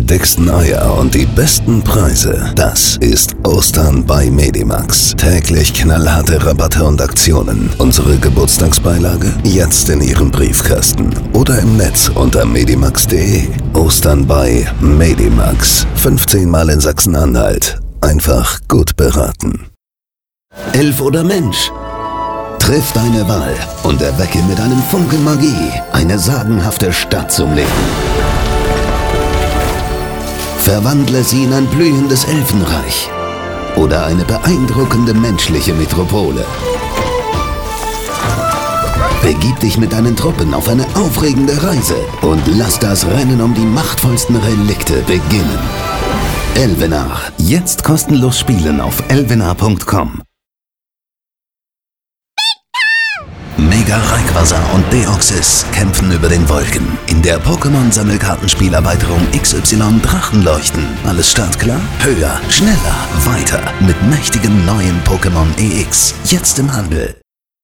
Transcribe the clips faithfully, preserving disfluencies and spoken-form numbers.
Die dicksten Eier und die besten Preise. Das ist Ostern bei Medimax. Täglich knallharte Rabatte und Aktionen. Unsere Geburtstagsbeilage jetzt in Ihrem Briefkasten oder im Netz unter medimax punkt de. Ostern bei Medimax. fünfzehn Mal in Sachsen-Anhalt. Einfach gut beraten. Elf oder Mensch? Triff deine Wahl und erwecke mit einem Funken Magie eine sagenhafte Stadt zum Leben. Verwandle sie in ein blühendes Elfenreich oder eine beeindruckende menschliche Metropole. Begib dich mit deinen Truppen auf eine aufregende Reise und lass das Rennen um die machtvollsten Relikte beginnen. Elvenar. Jetzt kostenlos spielen auf elvenar punkt com. Mega Rayquaza und Deoxys kämpfen über den Wolken. In der Pokémon-Sammelkartenspielerweiterung X Y Drachenleuchten. Alles startklar? Höher, schneller, weiter. Mit mächtigen neuen Pokémon E X. Jetzt im Handel.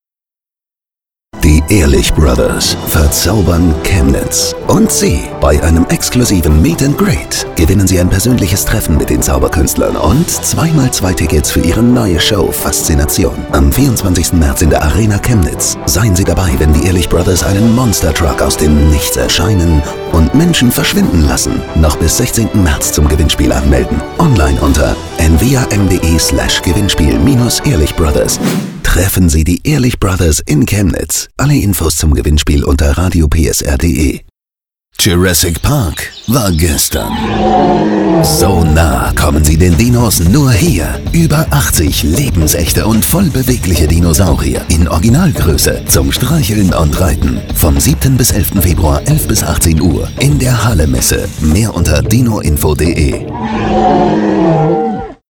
Die Ehrlich Brothers verzaubern Chemnitz. Und Sie, bei einem exklusiven Meet and Greet gewinnen Sie ein persönliches Treffen mit den Zauberkünstlern und zweimal zwei Tickets für Ihre neue Show Faszination. Am vierundzwanzigsten März in der Arena Chemnitz. Seien Sie dabei, wenn die Ehrlich Brothers einen Monster Truck aus dem Nichts erscheinen und Menschen verschwinden lassen. Noch bis sechzehnten März zum Gewinnspiel anmelden. Online unter n v a m punkt d e slash gewinnspiel minus Ehrlich Brothers. Treffen Sie die Ehrlich Brothers in Chemnitz. Alle Infos zum Gewinnspiel unter radio p s r punkt d e. Jurassic Park war gestern. So nah kommen Sie den Dinos nur hier. Über achtzig lebensechte und vollbewegliche Dinosaurier in Originalgröße zum Streicheln und Reiten. Vom siebten bis elften Februar elf bis achtzehn Uhr in der Halle Messe. Mehr unter dino info punkt d e.